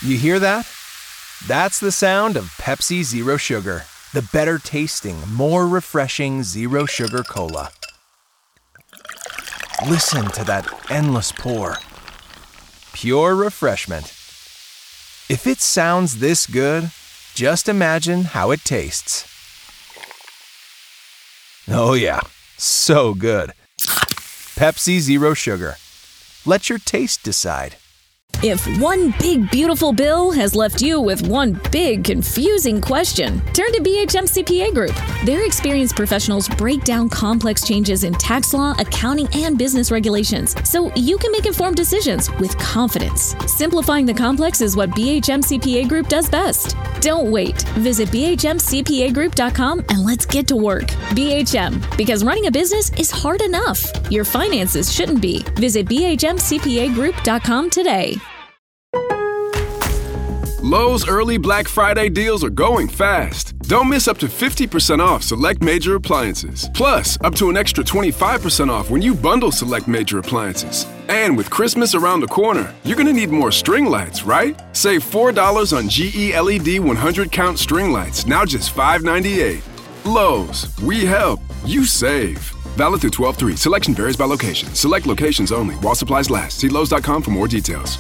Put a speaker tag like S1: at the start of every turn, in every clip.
S1: You hear that? That's the sound of Pepsi Zero Sugar, the better tasting, more refreshing zero sugar cola. Listen to that endless pour. Pure refreshment. If it sounds this good, just imagine how it tastes. Oh yeah, so good. Pepsi Zero Sugar. Let your taste decide.
S2: If one big, beautiful bill has left you with one big, confusing question, turn to BHM CPA Group. Their experienced professionals break down complex changes in tax law, accounting, and business regulations so you can make informed decisions with confidence. Simplifying the complex is what BHM CPA Group does best. Don't wait. Visit bhmcpagroup.com and let's get to work. BHM, because running a business is hard enough. Your finances shouldn't be. Visit bhmcpagroup.com today.
S3: Lowe's early Black Friday deals are going fast. Don't miss up to 50% off select major appliances. Plus, up to an extra 25% off when you bundle select major appliances. And with Christmas around the corner, you're going to need more string lights, right? Save $4 on GE LED 100 count string lights, now just $5.98. Lowe's, we help, you save. Valid through 12/3. Selection varies by location. Select locations only while supplies last. See Lowe's.com for more details.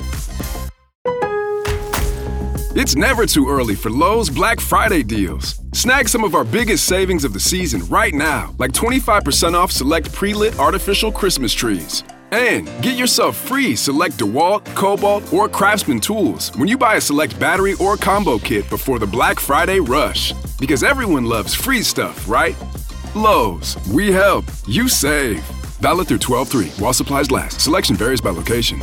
S3: It's never too early for Lowe's Black Friday deals. Snag some of our biggest savings of the season right now, like 25% off select pre-lit artificial Christmas trees. And get yourself free select DeWalt, Cobalt, or Craftsman tools when you buy a select battery or combo kit before the Black Friday rush. Because everyone loves free stuff, right? Lowe's, we help, you save. Valid through 12/3 while supplies last. Selection varies by location.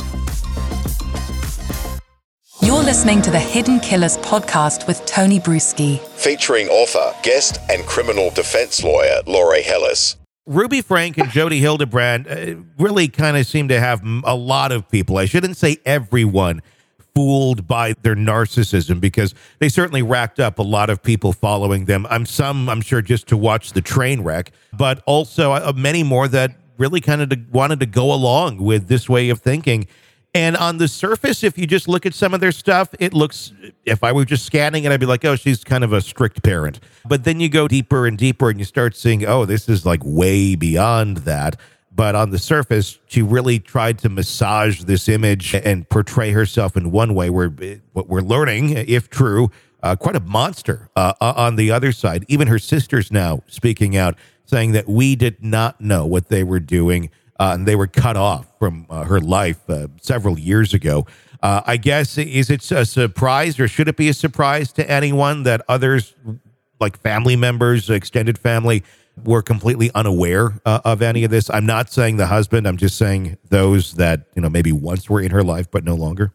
S4: You're listening to the Hidden Killers podcast with Tony Bruschi.
S5: Featuring author, guest, and criminal defense lawyer Laurie Hellis.
S6: Ruby Frank and Jodi Hildebrandt really kind of seem to have a lot of people, I shouldn't say everyone, fooled by their narcissism, because they certainly racked up a lot of people following them. I'm sure just to watch the train wreck, but also many more that really kind of wanted to go along with this way of thinking. And on the surface, if you just look at some of their stuff, it looks, if I were just scanning it, I'd be like, oh, she's kind of a strict parent. But then you go deeper and deeper and you start seeing, oh, this is like way beyond that. But on the surface, she really tried to massage this image and portray herself in one way where what we're learning, if true, quite a monster on the other side. Even her sister's now speaking out, saying that we did not know what they were doing. And they were cut off from her life several years ago. I guess, is it a surprise, or should it be a surprise to anyone that others, like family members, extended family, were completely unaware of any of this? I'm not saying the husband. I'm just saying those that, maybe once were in her life, but no longer.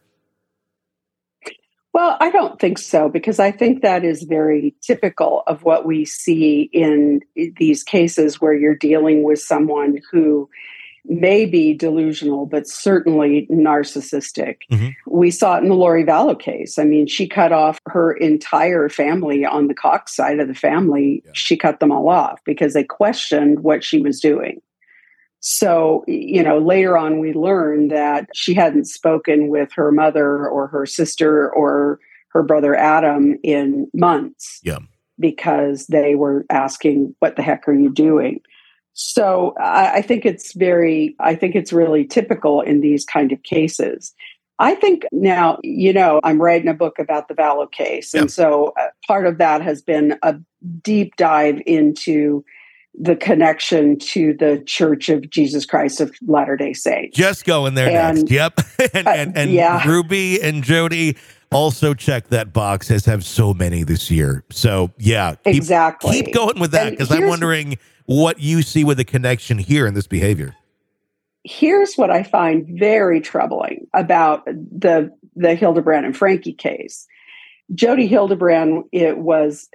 S7: Well, I don't think so, because I think that is very typical of what we see in these cases where you're dealing with someone who may be delusional, but certainly narcissistic. Mm-hmm. We saw it in the Lori Vallow case. I mean, she cut off her entire family on the Cox side of the family. Yeah. She cut them all off because they questioned what she was doing. So, later on, we learned that she hadn't spoken with her mother or her sister or her brother Adam in months. Yeah. Because they were asking, what the heck are you doing? So I think it's really typical in these kind of cases. I think now, I'm writing a book about the Vallow case. Yep. And so part of that has been a deep dive into the connection to the Church of Jesus Christ of Latter-day Saints.
S6: Just going there next. Yep. and yeah. Ruby and Jodi also check that box, as have so many this year. So yeah, keep going with that, because I'm wondering what you see with the connection here in this behavior.
S7: Here's what I find very troubling about the Hildebrandt and Frankie case. Jodi Hildebrandt is,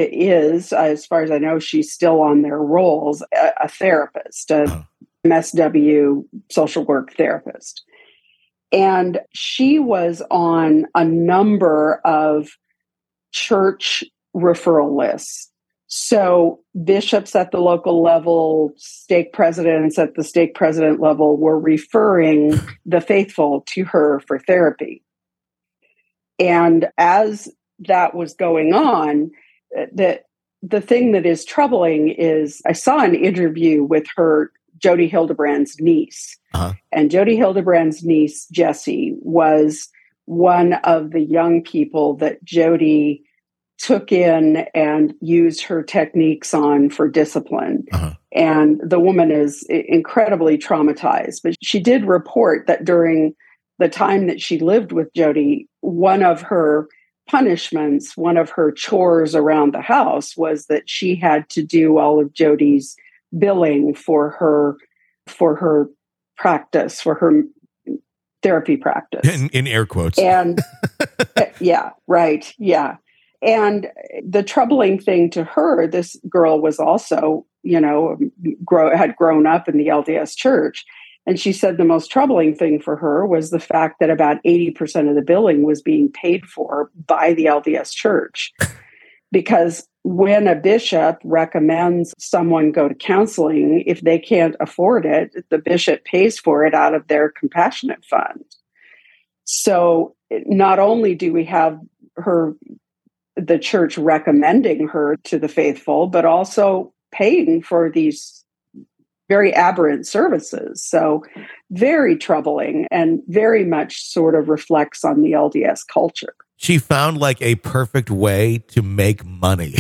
S7: as far as I know, she's still on their rolls, a therapist, a MSW social work therapist. And she was on a number of church referral lists. So bishops at the local level, stake presidents at the stake president level were referring the faithful to her for therapy. And as that was going on, the thing that is troubling is I saw an interview with Jodi Hildebrand's niece. And Jodi Hildebrand's niece, Jessie, was one of the young people that Jodi took in and used her techniques on for discipline. And the woman is incredibly traumatized. But she did report that during the time that she lived with Jodi, one of her punishments, one of her chores around the house was that she had to do all of Jodi's billing for her practice, for her therapy practice.
S6: In air quotes.
S7: And yeah, right. Yeah. And the troubling thing to her, this girl was also, had grown up in the LDS church. And she said the most troubling thing for her was the fact that about 80% of the billing was being paid for by the LDS church. Because when a bishop recommends someone go to counseling, if they can't afford it, the bishop pays for it out of their compassionate fund. So not only do we have the church recommending her to the faithful, but also paying for these very aberrant services. So very troubling and very much sort of reflects on the LDS culture.
S6: She found like a perfect way to make money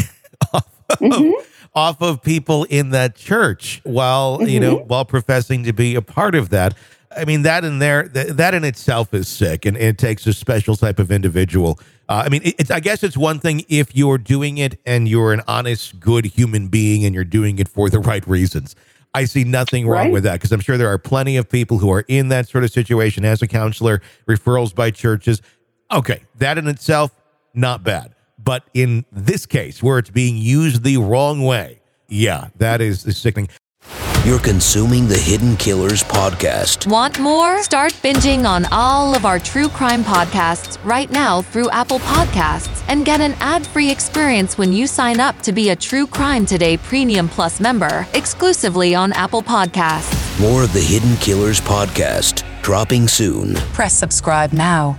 S6: off of people in that church while, while professing to be a part of that. I mean, that in itself is sick, and it takes a special type of individual. I guess it's one thing if you're doing it and you're an honest, good human being and you're doing it for the right reasons. I see nothing wrong with that, because I'm sure there are plenty of people who are in that sort of situation as a counselor, referrals by churches. Okay, that in itself, not bad. But in this case, where it's being used the wrong way, yeah, that is sickening.
S8: You're consuming the Hidden Killers podcast.
S9: Want more? Start binging on all of our true crime podcasts right now through Apple Podcasts and get an ad-free experience when you sign up to be a True Crime Today Premium Plus member exclusively on Apple Podcasts.
S8: More of the Hidden Killers podcast dropping soon.
S4: Press subscribe now.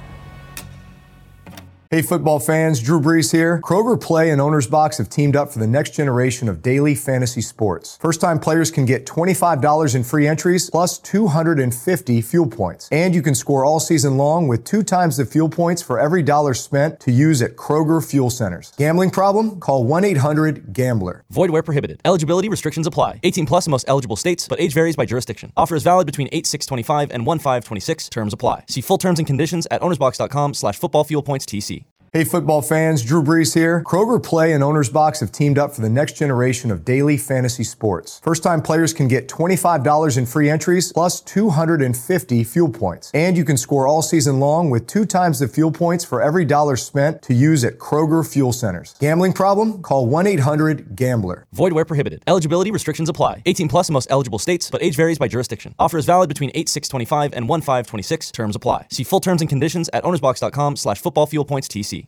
S10: Hey football fans, Drew Brees here. Kroger Play and Owner's Box have teamed up for the next generation of daily fantasy sports. First-time players can get $25 in free entries plus 250 fuel points. And you can score all season long with 2 times the fuel points for every dollar spent to use at Kroger fuel centers. Gambling problem? Call 1-800-GAMBLER.
S11: Void where prohibited. Eligibility restrictions apply. 18 plus in most eligible states, but age varies by jurisdiction. Offer is valid between 8/6/25 and 1/5/26. Terms apply. See full terms and conditions at ownersbox.com/footballfuelpointstc.
S10: Hey football fans, Drew Brees here. Kroger Play and Owner's Box have teamed up for the next generation of daily fantasy sports. First-time players can get $25 in free entries plus 250 fuel points. And you can score all season long with 2 times the fuel points for every dollar spent to use at Kroger fuel centers. Gambling problem? Call 1-800-GAMBLER.
S11: Void where prohibited. Eligibility restrictions apply. 18 plus in most eligible states, but age varies by jurisdiction. Offer is valid between 8/6/25 and 1/5/26. Terms apply. See full terms and conditions at ownersbox.com/footballfuelpointstc.